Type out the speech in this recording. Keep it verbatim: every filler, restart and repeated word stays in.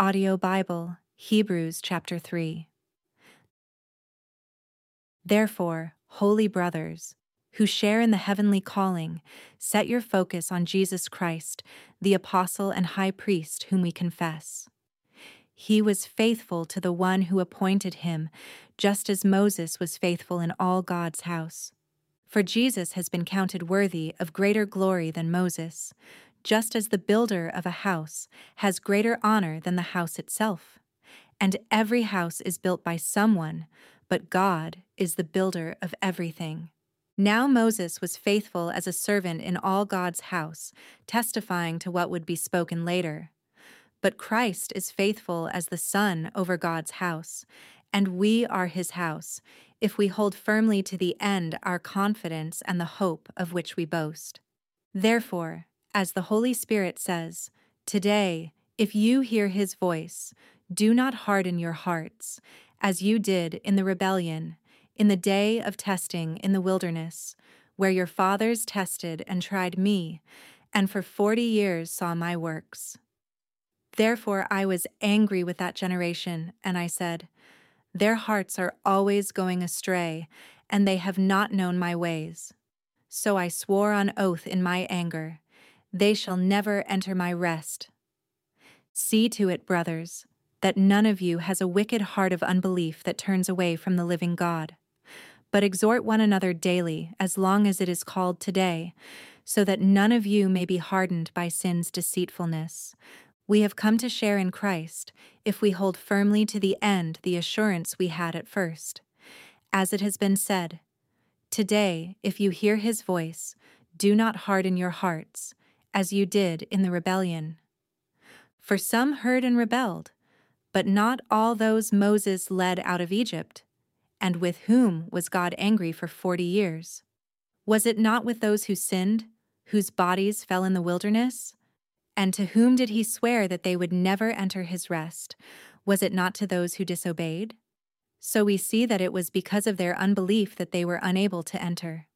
Audio Bible, Hebrews chapter three. Therefore, holy brothers, who share in the heavenly calling, set your focus on Jesus Christ, the apostle and high priest whom we confess. He was faithful to the one who appointed him, just as Moses was faithful in all God's house. For Jesus has been counted worthy of greater glory than Moses, just as the builder of a house has greater honor than the house itself. And every house is built by someone, but God is the builder of everything. Now Moses was faithful as a servant in all God's house, testifying to what would be spoken later. But Christ is faithful as the Son over God's house, and we are his house, if we hold firmly to the end our confidence and the hope of which we boast. Therefore, as the Holy Spirit says, today, if you hear his voice, do not harden your hearts, as you did in the rebellion, in the day of testing in the wilderness, where your fathers tested and tried me, and for forty years saw my works. Therefore I was angry with that generation, and I said, their hearts are always going astray, and they have not known my ways. So I swore on oath in my anger, they shall never enter my rest. See to it, brothers, that none of you has a wicked heart of unbelief that turns away from the living God. But exhort one another daily, as long as it is called today, so that none of you may be hardened by sin's deceitfulness. We have come to share in Christ, if we hold firmly to the end the assurance we had at first. As it has been said, today, if you hear his voice, do not harden your hearts, as you did in the rebellion. For some heard and rebelled, but not all those Moses led out of Egypt, and with whom was God angry for forty years. Was it not with those who sinned, whose bodies fell in the wilderness? And to whom did he swear that they would never enter his rest? Was it not to those who disobeyed? So we see that it was because of their unbelief that they were unable to enter.